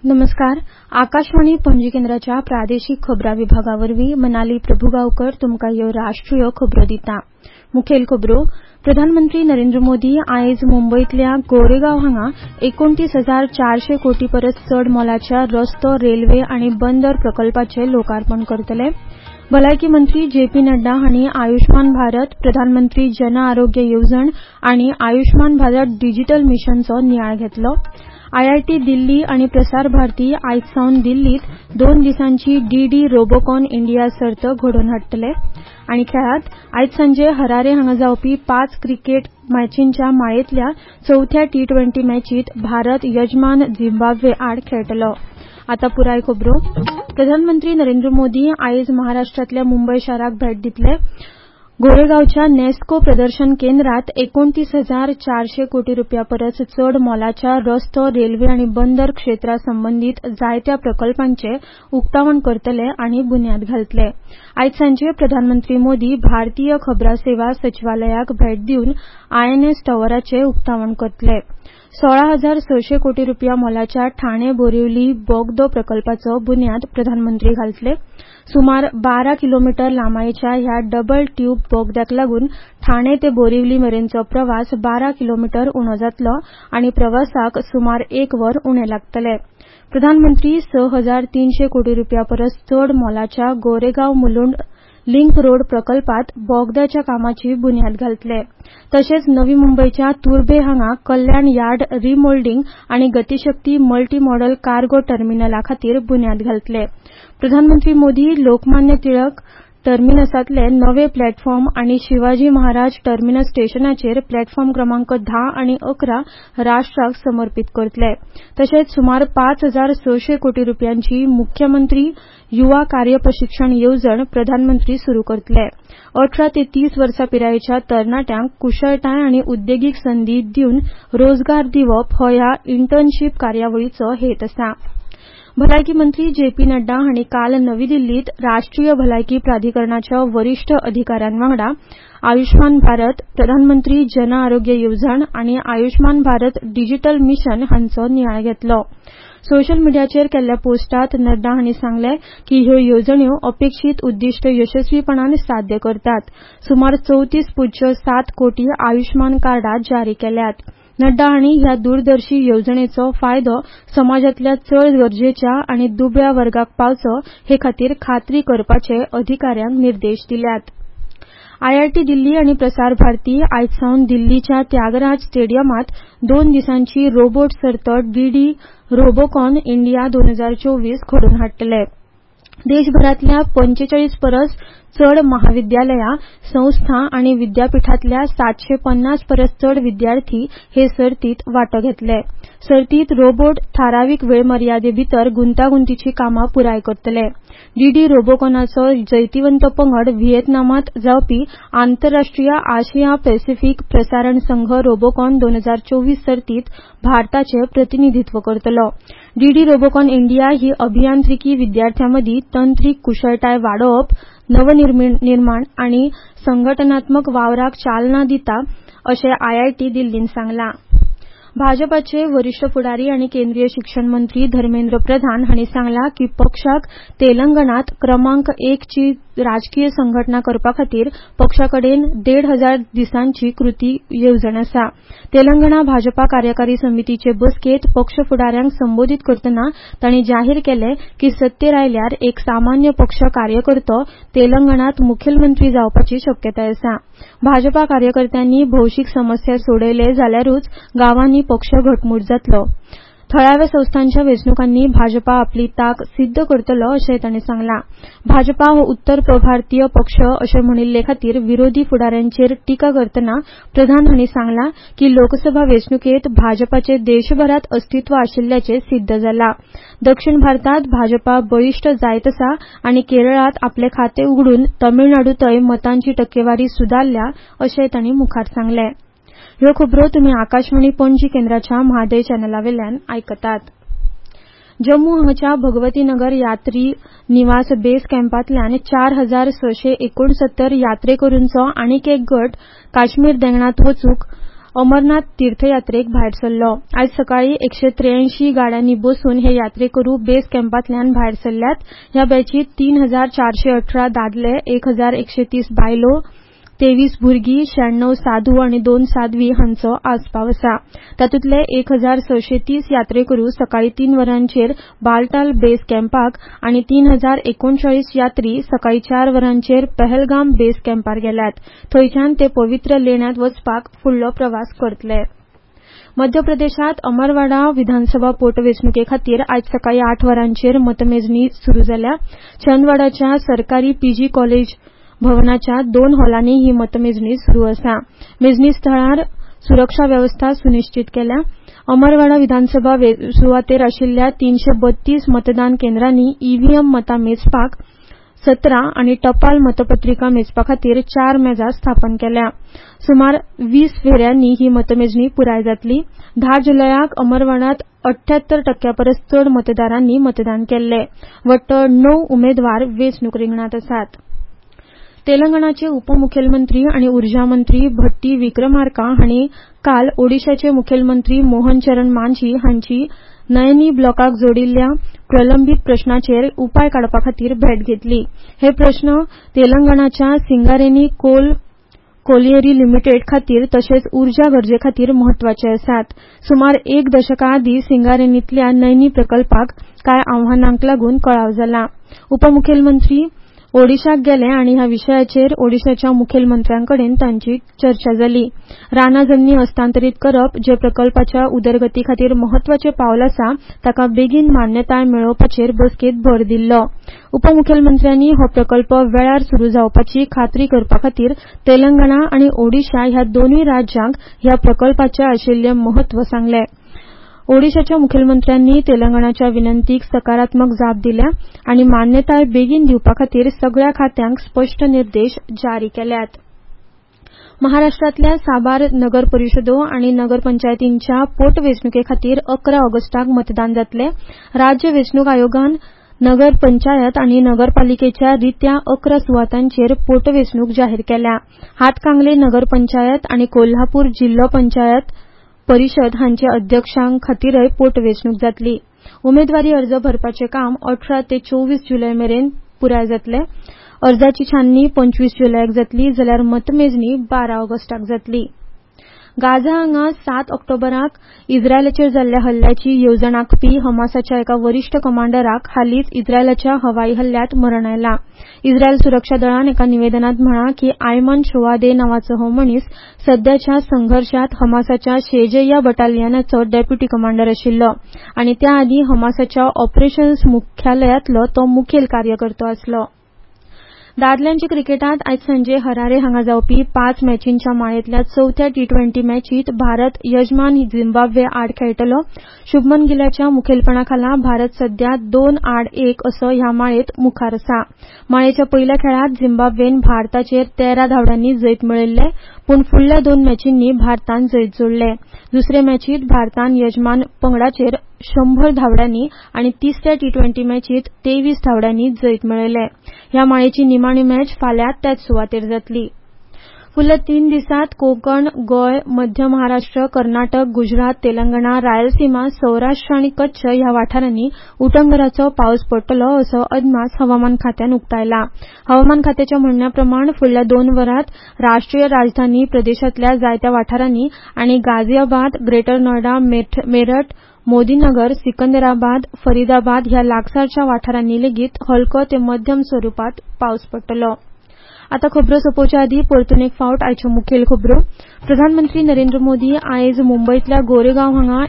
नमस्कार. आकाशवाणी पणजी केंद्राच्या प्रादेशीक खबरां विभागावरवीं मनाली प्रभुगांवकर तुमकां ह्यो राष्ट्रीय खबरो दिता. मुखेल खबरो. प्रधानमंत्री नरेंद्र मोदी आयज मुंबयतल्या गोरेगांव हांगा 29,400 कोटी परस चड मोलाच्या रस्तो, रेल्वे आनी बंदर प्रकल्पाचें लोकार्पण करतले. भलायकी मंत्री जेपी नड्डा हांणी आयुष्मान भारत, प्रधानमंत्री जन आरोग्य येवजण आनी आयुष्मान भारत डिजिटल मिशनचो नियाळ घेतलो. आयआयटी दिल्ली आनी प्रसार भारती आयज सावन दिल्लीत 2 दिसांची डीडी रोबोकॉन इंडिया सर्त घडोवन हाडटले. आनी खेळांत आयज सांजे हरारे हांगा जावपी 5 क्रिकेट मॅचींच्या माळेंतल्या 4थ्या टी20 मॅचींत भारत यजमान झिम्बाब्वे आड खेळटलो. आतां पुराय खबरो. प्रधानमंत्री नरेंद्र मोदी आयज महाराष्ट्रांतल्या मुंबय शाराक भेट दितले. गोरेगांवच्या नेस्को प्रदर्शन केंद्रात 29,400 कोटी रुपया परस चड मोलाच्या रस्तो, रेल्वे आनी बंदर क्षेत्रा संबंदीत जायत्या प्रकल्पांचें उक्तावण करतले आनी बुन्याद घालतले. आयज सांजे प्रधानमंत्री मोदी भारतीय खबरां सेवा सचिवालयाक भेट दिवन आयएनएस टॉवराचें उक्तावण करतले. 16,600 कोटी रुपया मोलाच्या ठाणे-बोरिवली बोगदो प्रकल्पाचो बुन्याद प्रधानमंत्री घालतले. सुमार 12 किलोमीटर लांबायेच्या ह्या डबल ट्यूब बोगद्याक लागून ठाणे ते बोरिवली मेरेनचो प्रवास 12 किलोमीटर उणो जातलो आनी प्रवासाक सुमार 1 वर उणें लागतले. प्रधानमंत्री 6,300 कोटी रुपया परस चड मोलाच्या गोरेगांव मुलुंड लिंक रोड प्रकल्पात बोगद्याच्या कामाची बुन्याद घालतले. तशेंच नवी मुंबयच्या तुर्भे हांगा कल्याण यार्ड रिमोल्डिंग आनी गतीशक्ती मल्टी मॉडल कार्गो टर्मिनला खातीर बुन्याद घालतले. प्रधानमंत्री मोदी लोकमान्य टिळक टर्मिनसांतले नवे प्लॅटफॉर्म आनी शिवाजी महाराज टर्मिनस स्टेशनाचेर प्लॅटफॉर्म क्रमांक 10 आनी 11 राष्ट्राक समर्पीत करतले. तशेंच सुमार 5,600 कोटी रुपयांची मुख्यमंत्री युवा कार्य प्रशिक्षण येवजण प्रधानमंत्री सुरू करतले. 18 ते 30 वर्सां पिरायेच्या तरणाट्यांक कुशळटाय आनी उद्देगीक संदी दिवन रोजगार दिवप हो ह्या इंटर्नशीप कार्यावळीचो हेत आसा. भलायकी मंत्री जेपी नड्डा हांणी काल नवी दिल्लीत राष्ट्रीय भलायकी प्राधिकरणाच्या वरिष्ठ अधिकाऱ्यांवांगडा आयुष्मान भारत, प्रधानमंत्री जन आरोग्य येवजण आनी आयुष्मान भारत डिजिटल मिशन हांचो नियाळ घेतलो. सोशल मिडियाचेर केल्ल्या पोस्टांत नड्डा हांणी सांगलें की ह्यो येवजण्यो अपेक्षीत उद्दिष्ट यशस्वीपणान साध्य करतात. सुमार 34.7 कोटी आयुष्मान कार्डां जारी केल्यात. नड्डा हांणी ह्या दूरदर्शी येवजणेचो फायदो समाजांतल्या चड गरजेच्या आनी दुबळ्या वर्गाक पावचो हे खातीर खात्री करपाचे अधिकाऱ्यांक निर्देश दिल्यात. आयआयटी दिल्ली आनी प्रसार भारती आयज सावन दिल्लीच्या त्यागराज स्टेडियमांत 2 दिसांची रोबोट सर्त डीडी रोबोकॉन इंडिया 2024 घडोवन हाडटले. देशभरांतल्या 45 परस चड महाविद्यालयां, संस्था आनी विद्यापीठांतल्या 750 परस चड विद्यार्थी हे सर्तींत वांटो घेतले. सर्तींत रोबोट थारावीक वेळ मर्यादेभितर गुंतागुंतीची कामां पुराय करतले. डीडी रोबोकॉनाचो जैतिवंत पंगड व्हिएतनामांत जावपी आंतरराष्ट्रीय आशिया पॅसिफीक प्रसारण संघ रोबोकॉन 2024 सर्तींत भारताचें प्रतिनिधीत्व करतलो. डीडी रोबोकॉन इंडिया ही अभियांत्रिकी विद्यार्थ्यांमदी तंत्रीक कुशळटाय वाडोवप, नवनिर्माण आनी संघटनात्मक वावराक चालना दिता अशें आयआयटी दिल्लीन सांगलां. भाजपाचे वरिष्ठ फुडारी आनी केंद्रीय शिक्षण मंत्री धर्मेंद्र प्रधान हांणी सांगलां की पक्षाक तेलंगणांत क्रमांक 1 ची राजकीय संघटना करपा खातीर पक्षाकडेन 1,500 दिसांची कृती येवजण आसा. तेलंगणा भाजपा कार्यकारी समितीचे बसकेंत पक्ष फुडाऱ्यांक संबोधीत करतना तांणी जाहीर केलें की सत्तेर आयल्यार एक सामान्य पक्ष कार्यकर्तो तेलंगणांत मुखेलमंत्री जावपाची शक्यताय आसा. भाजपा कार्यकर्त्यांनी भौशीक समस्या सोडयले जाल्यारूच गांवांनी पक्ष घटमूट जातलो. थळाव्या संस्थांच्या वेंचणुकांनी भाजपा आपली तांक सिद्ध करतलो अशेंय तांणी सांगलां. भाजपा हो उत्तर भारतीय पक्ष अशें म्हणिल्ले खातीर विरोधी फुडाऱ्यांचेर टिका करतना प्रधान हांणी सांगलां की लोकसभा वेंचणुकेंत भाजपाचें देशभरांत अस्तित्व आशिल्ल्याचें सिद्ध जालां. दक्षिण भारतांत भाजपा बळिश्ट जायत आसा आनी केरळांत आपलें खातें उगडून तमिळनाडूंतय मतांची टक्केवारी सुदारल्या अशेंय तांणी मुखार सांगलें. ह्यो खबरो तुमी आकाशवाणी पणजी केंद्राच्या म्हादय चॅनलावेल्यान आयकतात. जम्मू हांगाच्या भगवती नगर यात्री निवास बेस कॅम्पांतल्यान 4,669 यात्रेकरूंचो आनीक एक गट काश्मीर देंगणांत वचूंक अमरनाथ तीर्थयात्रेक भायर सरलो. आज सकाळी 183 गाड्यांनी बसून हे यात्रेकरू बेस कॅम्पांतल्यान भायर सरल्यात. ह्या बॅचीत 3418 दादले, 1130 बायलो, 23 भुरगीं, 96 साधू आनी 2 साध्वी हांचो आस्पाव आसा. तातूंतले 1630 यात्रेकरू सकाळी 3 वरांचेर बालटाल बेस कॅम्पाक आनी 3039 यात्री सकाळी 4 वरांचेर पहलगाम बेस कॅम्पार गेल्यात. थंयच्यान ते पवित्र लेण्यांत वचपाक फुडलो प्रवास करतले. मध्य प्रदेशात अमरवाडा विधानसभा पोटवेंचणुके खातीर आज सकाळी 8 वरांचेर मतमेजणी सुरू जाल्या. छंदवाडाच्या सरकारी पीजी कॉलेज भवनाच्या 2 हॉलांनी ही मतमेजणी सुरू आसा. मेजणी स्थळार सुरक्षा वेवस्था सुनिश्चित केल्या. अमरवाडा विधानसभा सुवातेर आशिल्ल्या 332 मतदान केंद्रांनी ईव्हीएम मतां मेजपाक 17 आनी टपाल मतपत्रिका मेजपा खातीर 4 मेजा स्थापन केल्या. सुमार 20 फेऱ्यांनी ही मतमेजणी पुराय जातली. 10 जुलयाक अमरवाडात 78% परस चड मतदारांनी मतदान केल्ले. वट्ट 9 उमेदवार वेंचणूक रिंगणांत आसात. तेलंगणाचे उपमुखेलमंत्री आनी उर्जा मंत्री भट्टी विक्रमार्का हांणी काल ओडिशाचे मुखेलमंत्री मोहन चरण मांझी हांची नयनी ब्लॉकाक जोडिल्ल्या प्रलंबीत प्रश्नांचेर उपाय काडपा खातीर भेट घेतली. हे प्रश्न तेलंगणाच्या सिंगारेनी कोल कोलियरी लिमिटेड खातीर तशेंच उर्जा गरजे खातीर म्हत्वाचे आसात. सुमार 1 दशका आदीं सिंगारेनींतल्या नयनी प्रकल्पाक कांय आव्हानांक लागून कळाव जाला. उपमुखेलमंत्री ओडिशाक गेले आनी ह्या विशयाचेर ओडिशाच्या मुखेलमंत्र्यांकडेन तांची चर्चा जाली. रानां जमनी हस्तांतरीत करप जे प्रकल्पाच्या उदरगती खातीर म्हत्वाचें पावल आसा ताका बेगीन मान्यताय मेळोवपाचेर बसकेंत भर दिल्लो. उपमुखेलमंत्र्यांनी हो प्रकल्प वेळार सुरू जावपाची खात्री करपा खातीर तेलंगणा आनी ओडिशा ह्या दोनूय राज्यांक ह्या प्रकल्पाचें आशिल्लें म्हत्व सांगलें. ओडिशाच्या मुखेलमंत्र्यांनी तेलंगणाच्या विनंतीक सकारात्मक जाप दिल्या आनी मान्यताय बेगीन दिवपा खातीर सगळ्या खात्यांक स्पश्ट निर्देश जारी केल्यात. महाराष्ट्रांतल्या साबार नगर परिशदो आनी नगरपंचायतींच्या पोटवेंचणुके खातीर 11 ऑगस्टाक मतदान जातलें. राज्य वेंचणूक आयोगान नगर पंचायत आनी नगरपालिकेच्या रित्या 11 सुवातांचेर पोटवेंचणूक जाहीर केल्या. हातकांगले नगरपंचायत आनी कोल्हापूर जिल्लो पंचायत परिशद हांचे अध्यक्षांक खातीरय पोटवेंचणूक जातली. उमेदवारी अर्ज भरपाचें काम 18 ते 24 जुलय मेरेन पुराय जातलें. अर्जाची छाननी 25 जुलयाक जातली जाल्यार मतमेजणी 12 ऑगस्टाक जातली. गाझा हांगा 7 ऑक्टोबराक इस्रायलाचेर जाल्ल्या हल्ल्याची येवजण आंखपी हमासाच्या एका वरिश्ठ कमांडराक हालींच इस्रायलाच्या हवाई हल्ल्यांत मरण आयलां. इस्रायल सुरक्षा दळान एका निवेदनांत म्हळां की आयमन शोवादे नांवाचो हो मनीस सध्याच्या संघर्षांत हमासाच्या शेजय्या बटालियनाचो डेप्युटी कमांडर आशिल्लो आनी त्या आदीं हमासाच्या ऑपरेशन्स मुख्यालयांतलो तो मुखेल कार्यकर्तो आसलो. दादल्यांच्या क्रिकेटांत आज सांजे हरारे हांगा जावपी 5 मॅचींच्या माळेंतल्या 4थ्या टी20 मॅचींत भारत यजमान झिम्बाब्वे आड खेळटलो. शुभमन गिलाच्या मुखेलपणाखाला भारत सध्या 2-1 असो ह्या माळेंत मुखार आसा. माळेच्या पयल्या खेळांत झिम्बाब्वेन भारताचेर 13 धांवड्यांनी जैत मेळयल्ले पूण फुडल्या 2 मॅचींनी भारतान जैत जोडले. दुसरे मॅचींत भारतान यजमान पंगडाचेर 100 धांवड्यांनी आनी तिसऱ्या टी20 मॅचींत 23 धांवड्यांनी जैत मेळयले. ह्या माळेची निमाणी मॅच फाल्यां त्याच सुवातेर जातली. फुडल्या 3 दिसांत कोंकण, गोंय, मध्य महाराष्ट्र, कर्नाटक, गुजरात, तेलंगणा, रायलसीमा, सौराष्ट्र आनी कच्छ ह्या वाठारांनी उटंगराचो पावस पडटलो असो अदमास हवामान खात्यान उक्तायला. हवामान खात्याच्या म्हणण्या प्रमाण फुडल्या 2 वरांत राष्ट्रीय राजधानी प्रदेशांतल्या जायत्या वाठारांनी आनी गाझियाबाद, ग्रेटर नोयडा, मेरठ, मोदीनगर, सिकंदराबाद, फरीदाबाद ह्या लागसारच्या वाठारांनी लेगीत हलको ते मध्यम स्वरुपात पावस पडटलो. आतां खबरो सोंपोवचे आदीं परतून एक फावट आयच्यो मुखेल खबरो. प्रधानमंत्री नरेंद्र मोदी आयज मुंबयतल्या गोरेगांव हांगा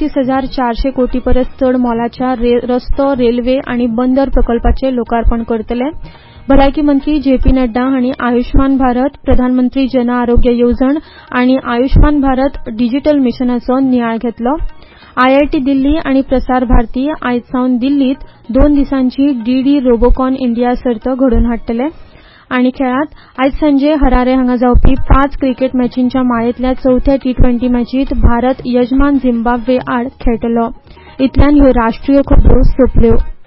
29,400 कोटी परस चड मोलाच्या रस्तो, रेल्वे आनी बंदर प्रकल्पाचें लोकार्पण करतले. भलायकी मंत्री जेपी नड्डा हांणी आयुष्मान भारत, प्रधानमंत्री जन आरोग्य येवजण आनी आयुष्मान भारत डिजिटल मिशनाचो नियाळ घेतलो. आयआयटी दिल्ली आनी प्रसार भारती आयज सावन दिल्लीत 2 दिसांची डीडी रोबोकॉन इंडिया सर्त घडोवन हाडटले. आनी खेळांत आयज सांजे हरारे हांगा जावपी 5 क्रिकेट मॅचींच्या माळेंतल्या 4थ्या टी20 मॅचींत भारत यजमान झिम्बाब्वे आड खेळटलो. इतल्यान ह्यो राष्ट्रीय खबरो सोंपल्यो.